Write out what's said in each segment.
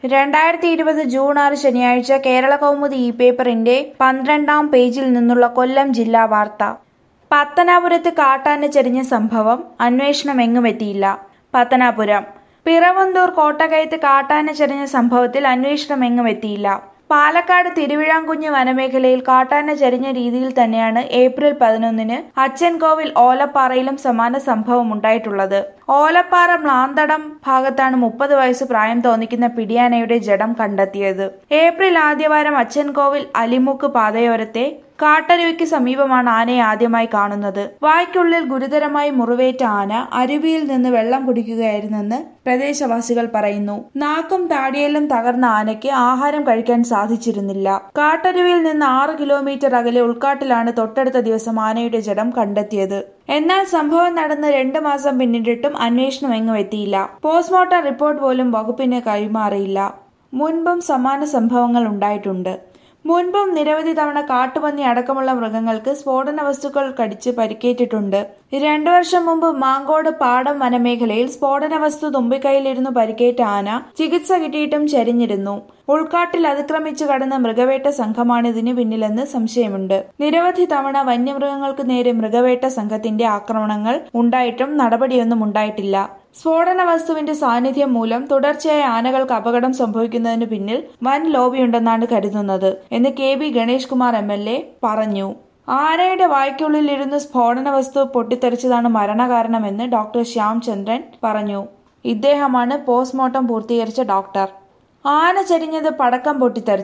2020 June 6 ശനിയാഴ്ച കേരളകൗമുദി പേപ്പറിന്റെ 12-ാം പേജിൽ നിന്നുള്ള കൊല്ലം ജില്ലാ വാർത്ത. പത്തനാപുരത്ത് കാട്ടാന ചരിഞ്ഞ സംഭവം അന്വേഷണമെങ്ങുമെത്തിയില്ല. പത്തനാപുരം പിറവന്തൂർ കോട്ടകയത്ത് കാട്ടാന ചരിഞ്ഞ സംഭവത്തിൽ അന്വേഷണമെങ്ങുമെത്തിയില്ല. പാലക്കാട് തിരുവിഴാംകുഞ്ഞ് വനമേഖലയിൽ കാട്ടാന ചരിഞ്ഞ രീതിയിൽ തന്നെയാണ് ഏപ്രിൽ 11-ന് അച്ചൻകോവിൽ ഓലപ്പാറയിലും സമാന സംഭവം ഉണ്ടായിട്ടുള്ളത്. ഓലപ്പാറ മ്ലാന്തടം ഭാഗത്താണ് 30 വയസ്സ് പ്രായം തോന്നിക്കുന്ന പിടിയാനയുടെ ജഡം കണ്ടെത്തിയത്. ഏപ്രിൽ ആദ്യവാരം അച്ചൻകോവിൽ അലിമുക്ക് പാതയോരത്തെ കാട്ടരുവിക്ക് സമീപമാണ് ആനയെ ആദ്യമായി കാണുന്നത്. വായ്ക്കുള്ളിൽ ഗുരുതരമായി മുറിവേറ്റ ആന അരുവിയിൽ നിന്ന് വെള്ളം കുടിക്കുകയായിരുന്നെന്ന് പ്രദേശവാസികൾ പറയുന്നു. നാക്കും താടിയെല്ലും തകർന്ന ആനയ്ക്ക് ആഹാരം കഴിക്കാൻ സാധിച്ചിരുന്നില്ല. കാട്ടരുവിയിൽ നിന്ന് 6 കിലോമീറ്റർ അകലെ ഉൾക്കാട്ടിലാണ് തൊട്ടടുത്ത ദിവസം ആനയുടെ ജഡം കണ്ടെത്തിയത്. എന്നാൽ സംഭവം നടന്ന് 2 മാസം പിന്നിട്ടിട്ടും അന്വേഷണം എങ്ങും എത്തിയില്ല. പോസ്റ്റ്മോർട്ടം റിപ്പോർട്ട് പോലും വകുപ്പിന് കൈമാറിയില്ല. മുൻപും സമാന സംഭവങ്ങൾ ഉണ്ടായിട്ടുണ്ട്. മുൻപും നിരവധി തവണ കാട്ടുപന്നി അടക്കമുള്ള മൃഗങ്ങൾക്ക് സ്ഫോടന വസ്തുക്കൾ കടിച്ച് പരിക്കേറ്റിട്ടുണ്ട്. 2 വർഷം മുമ്പ് മാങ്കോട് പാടം വനമേഖലയിൽ സ്ഫോടന വസ്തു തുമ്പിക്കൈയിലിരുന്നു പരിക്കേറ്റ ആന ചികിത്സ കിട്ടിയിട്ടും ചരിഞ്ഞിരുന്നു. ഉൾക്കാട്ടിൽ അതിക്രമിച്ചു കടന്ന മൃഗവേട്ട സംഘമാണിതിന് പിന്നിലെന്ന് സംശയമുണ്ട്. നിരവധി തവണ വന്യമൃഗങ്ങൾക്ക് നേരെ മൃഗവേട്ട സംഘത്തിന്റെ ആക്രമണങ്ങൾ ഉണ്ടായിട്ടും നടപടിയൊന്നും ഉണ്ടായിട്ടില്ല. സ്ഫോടന വസ്തുവിന്റെ സാന്നിധ്യം മൂലം തുടർച്ചയായ ആനകൾക്ക് അപകടം സംഭവിക്കുന്നതിന് പിന്നിൽ വൻ ലോബിയുണ്ടെന്നാണ് കരുതുന്നത് എന്ന് KB ഗണേഷ് കുമാർ MLA പറഞ്ഞു. ആനയുടെ വായ്ക്കുള്ളിലിരുന്ന് സ്ഫോടന വസ്തു പൊട്ടിത്തെറിച്ചതാണ് മരണകാരണമെന്ന് ഡോക്ടർ ശ്യാം ചന്ദ്രൻ പറഞ്ഞു. ഇദ്ദേഹമാണ് പോസ്റ്റ്മോർട്ടം പൂർത്തീകരിച്ച ഡോക്ടർ. ആന ചരിഞ്ഞത് പടക്കം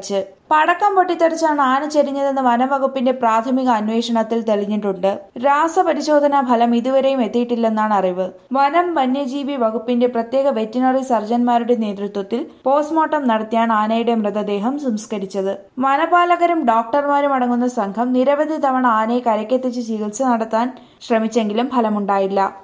പൊട്ടിത്തെറിച്ചാണ് ആന ചരിഞ്ഞതെന്ന് വനംവകുപ്പിന്റെ പ്രാഥമിക അന്വേഷണത്തിൽ തെളിഞ്ഞിട്ടുണ്ട്. രാസപരിശോധനാ ഫലം ഇതുവരെയും എത്തിയിട്ടില്ലെന്നാണ് അറിവ്. വനം വന്യജീവി വകുപ്പിന്റെ പ്രത്യേക വെറ്റിനറി സർജൻമാരുടെ നേതൃത്വത്തിൽ പോസ്റ്റ്മോർട്ടം നടത്തിയാണ് ആനയുടെ മൃതദേഹം സംസ്കരിച്ചത്. വനപാലകരും ഡോക്ടർമാരും അടങ്ങുന്ന സംഘം നിരവധി തവണ ആനയെ കരയ്ക്കെത്തിച്ച് ചികിത്സ നടത്താൻ ശ്രമിച്ചെങ്കിലും ഫലമുണ്ടായില്ല.